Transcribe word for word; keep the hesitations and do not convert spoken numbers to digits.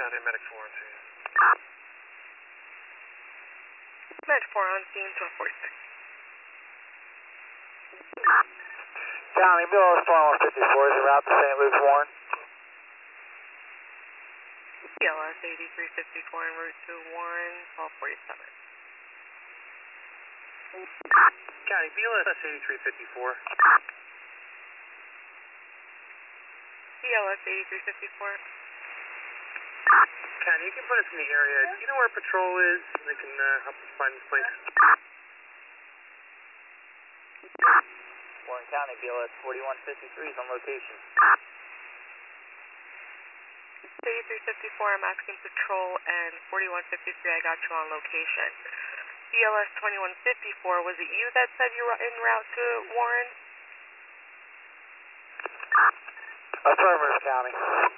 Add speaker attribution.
Speaker 1: County, Medic four on scene.
Speaker 2: Med four on scene, twelve forty-six.
Speaker 3: County, B L S twenty-one fifty-four is en route to Saint Luke's, Warren.
Speaker 2: B L S eighty-three fifty-four en route to Warren, twelve forty-seven.
Speaker 1: County, B L S eighty-three fifty-four.
Speaker 2: B L S eighty-three fifty-four.
Speaker 1: County, you can put us in the area. Do you know where patrol is? They can uh, help us find this place.
Speaker 3: Warren County, B L S forty-one fifty-three is on location.
Speaker 2: eighty-three fifty-four, I'm asking patrol, and forty-one fifty-three, I got you on location. B L S twenty-one fifty-four, was it you that said you were en route to Warren?
Speaker 3: Affirmative, County.